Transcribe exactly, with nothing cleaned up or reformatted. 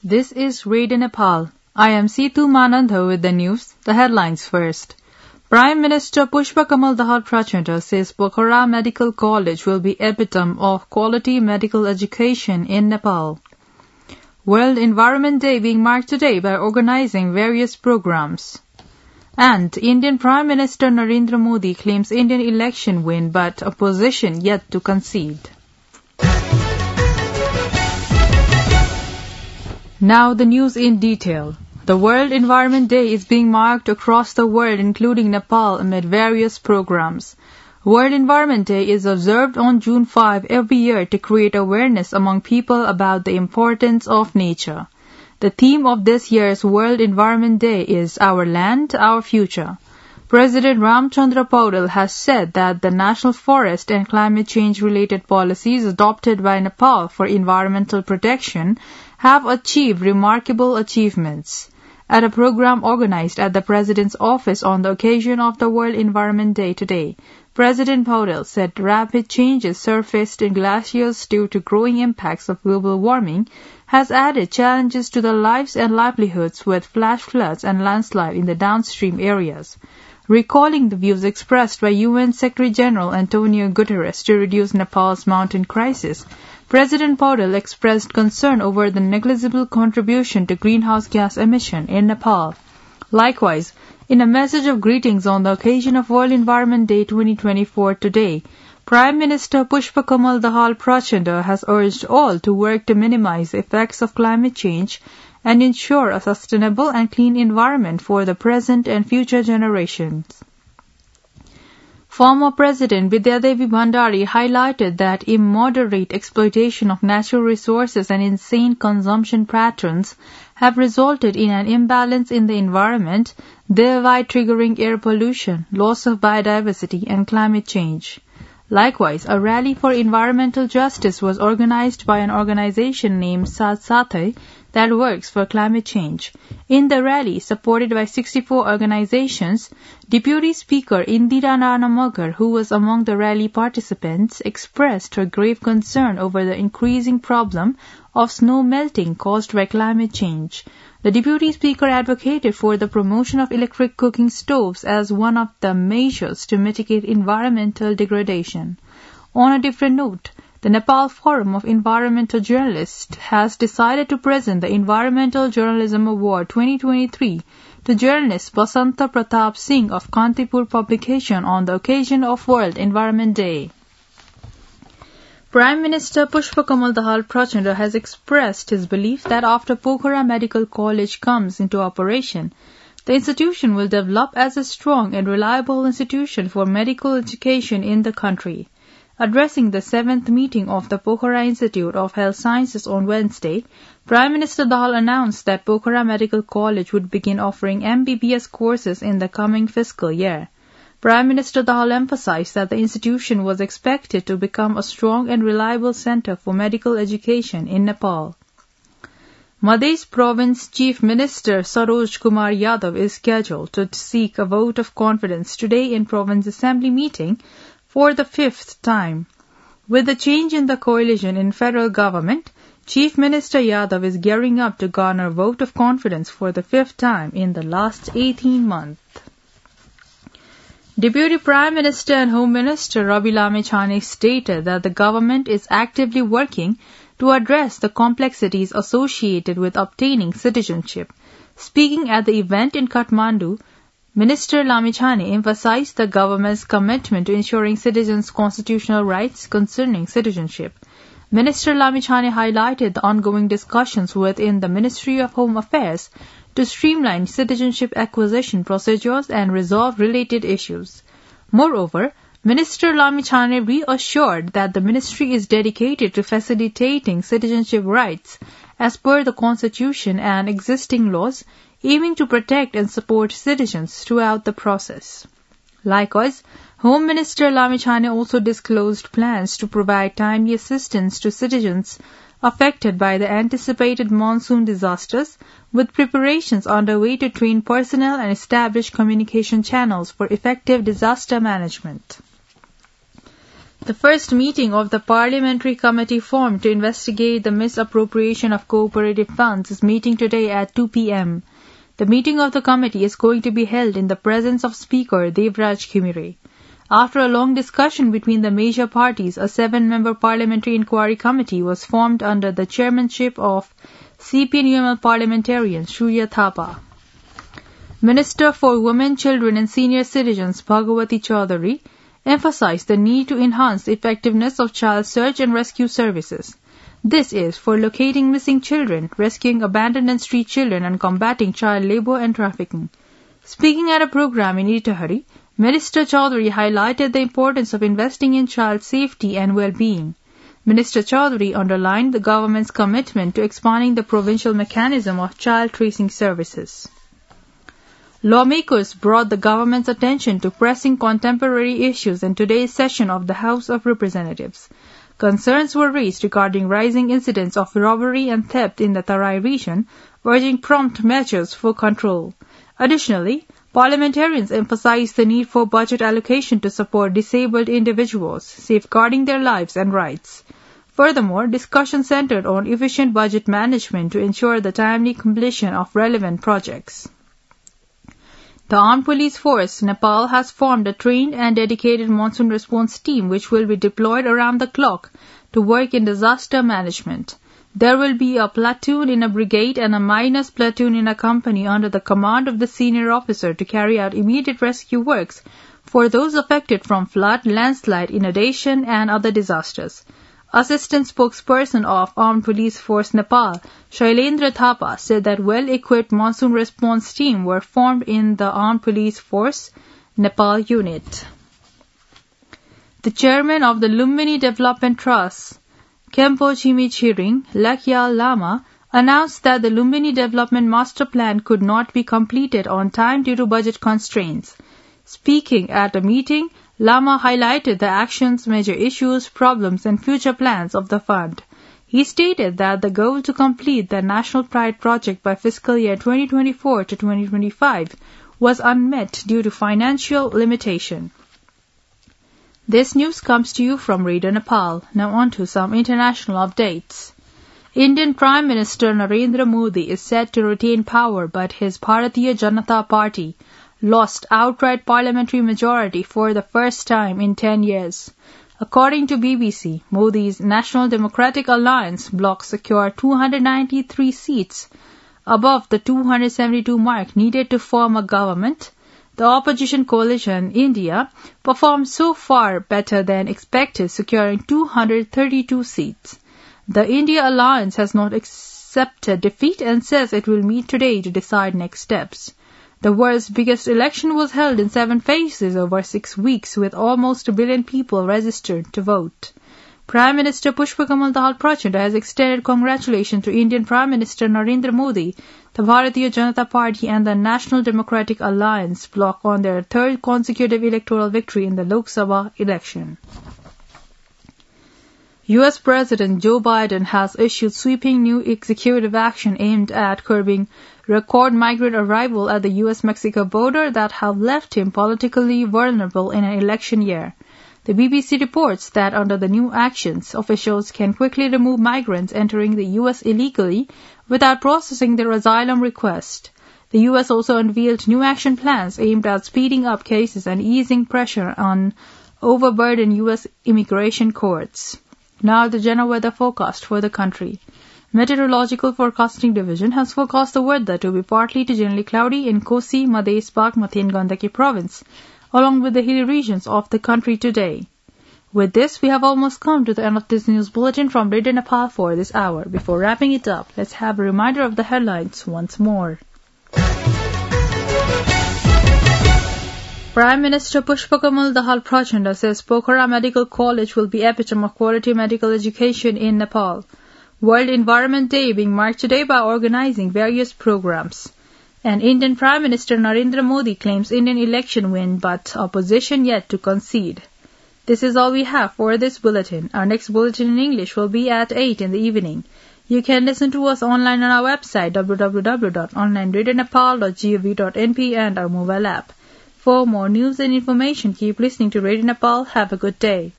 This is Radio Nepal. I am Seetu Manandha with the news. The headlines first. Prime Minister Pushpa Kamal Dahal Prachanda says Pokhara Medical College will be epitome of quality medical education in Nepal. World Environment Day being marked today by organizing various programs. And Indian Prime Minister Narendra Modi claims Indian election win but opposition yet to concede. Now the news in detail. The World Environment Day is being marked across the world, including Nepal, amid various programs. World Environment Day is observed on June fifth every year to create awareness among people about the importance of nature. The theme of this year's World Environment Day is Our Land, Our Future. President Ramchandra Paudel has said that the national forest and climate change-related policies adopted by Nepal for environmental protection have achieved remarkable achievements. At a program organized at the President's office on the occasion of the World Environment Day today, President Paudel said rapid changes surfaced in glaciers due to growing impacts of global warming has added challenges to the lives and livelihoods with flash floods and landslide in the downstream areas. Recalling the views expressed by U N Secretary-General Antonio Guterres to reduce Nepal's mountain crisis, President Paudel expressed concern over the negligible contribution to greenhouse gas emission in Nepal. Likewise, in a message of greetings on the occasion of World Environment Day twenty twenty-four today, Prime Minister Pushpa Kamal Dahal Prachanda has urged all to work to minimize the effects of climate change and ensure a sustainable and clean environment for the present and future generations. Former President Vidya Devi Bhandari highlighted that immoderate exploitation of natural resources and insane consumption patterns have resulted in an imbalance in the environment, thereby triggering air pollution, loss of biodiversity, and climate change. Likewise, a rally for environmental justice was organized by an organization named Saath Saathai that works for climate change. In the rally, supported by sixty-four organizations, Deputy Speaker Indira Rana Magar, who was among the rally participants, expressed her grave concern over the increasing problem of snow melting caused by climate change. The Deputy Speaker advocated for the promotion of electric cooking stoves as one of the measures to mitigate environmental degradation. On a different note, the Nepal Forum of Environmental Journalists has decided to present the Environmental Journalism Award twenty twenty-three to journalist Basanta Pratap Singh of Kantipur publication on the occasion of World Environment Day. Prime Minister Pushpa Kamal Dahal Prachanda has expressed his belief that after Pokhara Medical College comes into operation, the institution will develop as a strong and reliable institution for medical education in the country. Addressing the seventh meeting of the Pokhara Institute of Health Sciences on Wednesday, Prime Minister Dahal announced that Pokhara Medical College would begin offering M B B S courses in the coming fiscal year. Prime Minister Dahal emphasized that the institution was expected to become a strong and reliable center for medical education in Nepal. Madhya Province Chief Minister Saroj Kumar Yadav is scheduled to seek a vote of confidence today in Province Assembly meeting for the fifth time. With the change in the coalition in federal government, Chief Minister Yadav is gearing up to garner vote of confidence for the fifth time in the last eighteen months. Deputy Prime Minister and Home Minister Ravi Lamechhane stated that the government is actively working to address the complexities associated with obtaining citizenship. Speaking at the event in Kathmandu, Minister Lamechhane emphasized the government's commitment to ensuring citizens' constitutional rights concerning citizenship. Minister Lamechhane highlighted the ongoing discussions within the Ministry of Home Affairs to streamline citizenship acquisition procedures and resolve related issues. Moreover, Minister Lamechhane reassured that the ministry is dedicated to facilitating citizenship rights as per the Constitution and existing laws, aiming to protect and support citizens throughout the process. Likewise, Home Minister Lamechhane also disclosed plans to provide timely assistance to citizens affected by the anticipated monsoon disasters, with preparations underway to train personnel and establish communication channels for effective disaster management. The first meeting of the parliamentary committee formed to investigate the misappropriation of cooperative funds is meeting today at two p m The meeting of the committee is going to be held in the presence of Speaker Devraj Khimire. After a long discussion between the major parties, a seven-member parliamentary inquiry committee was formed under the chairmanship of C P N U M L parliamentarian Surya Thapa. Minister for Women, Children and Senior Citizens Bhagawati Chaudhary emphasized the need to enhance the effectiveness of child search and rescue services. This is for locating missing children, rescuing abandoned and street children, and combating child labor and trafficking. Speaking at a program in Itahari, Minister Chaudhary highlighted the importance of investing in child safety and well-being. Minister Chaudhary underlined the government's commitment to expanding the provincial mechanism of child tracing services. Lawmakers brought the government's attention to pressing contemporary issues in today's session of the House of Representatives. Concerns were raised regarding rising incidents of robbery and theft in the Tarai region, urging prompt measures for control. Additionally, parliamentarians emphasized the need for budget allocation to support disabled individuals, safeguarding their lives and rights. Furthermore, discussion centered on efficient budget management to ensure the timely completion of relevant projects. The Armed Police Force, Nepal, has formed a trained and dedicated monsoon response team which will be deployed around the clock to work in disaster management. There will be a platoon in a brigade and a minus platoon in a company under the command of the senior officer to carry out immediate rescue works for those affected from flood, landslide, inundation, and other disasters. Assistant spokesperson of Armed Police Force Nepal, Shailendra Thapa, said that well-equipped monsoon response team were formed in the Armed Police Force Nepal unit. The chairman of the Lumbini Development Trust, Kempo Chimi Chiring Lakyal Lama, announced that the Lumbini Development Master Plan could not be completed on time due to budget constraints. Speaking at a meeting, Lama highlighted the actions, major issues, problems, and future plans of the fund. He stated that the goal to complete the National Pride project by fiscal year twenty twenty-four to twenty twenty-five was unmet due to financial limitation. This news comes to you from Radio Nepal. Now on to some international updates. Indian Prime Minister Narendra Modi is set to retain power, but his Bharatiya Janata Party lost outright parliamentary majority for the first time in ten years. According to B B C, Modi's National Democratic Alliance bloc secured two hundred ninety-three seats, above the two hundred seventy-two mark needed to form a government. The opposition coalition, India, performed so far better than expected, securing two hundred thirty-two seats. The India Alliance has not accepted defeat and says it will meet today to decide next steps. The world's biggest election was held in seven phases over six weeks, with almost a billion people registered to vote. Prime Minister Pushpa Kamal Dahal Prachanda has extended congratulations to Indian Prime Minister Narendra Modi, the Bharatiya Janata Party and the National Democratic Alliance bloc on their third consecutive electoral victory in the Lok Sabha election. U S President Joe Biden has issued sweeping new executive action aimed at curbing record migrant arrival at the U S Mexico border that have left him politically vulnerable in an election year. The B B C reports that under the new actions, officials can quickly remove migrants entering the U S illegally without processing their asylum request. The U S also unveiled new action plans aimed at speeding up cases and easing pressure on overburdened U S immigration courts. Now the general weather forecast for the country. Meteorological Forecasting Division has forecast the weather to be partly to generally cloudy in Kosi, Madhes, Bagmati and Gandaki province, along with the hilly regions of the country today. With this, we have almost come to the end of this news bulletin from Radio Nepal for this hour. Before wrapping it up, let's have a reminder of the headlines once more. Prime Minister Pushpa Kamal Dahal Prachanda says Pokhara Medical College will be epitome of quality medical education in Nepal. World Environment Day being marked today by organizing various programs. And Indian Prime Minister Narendra Modi claims Indian election win but opposition yet to concede. This is all we have for this bulletin. Our next bulletin in English will be at eight in the evening. You can listen to us online on our website w w w dot online radio nepal dot gov dot n p and our mobile app. For more news and information, keep listening to Radio Nepal. Have a good day.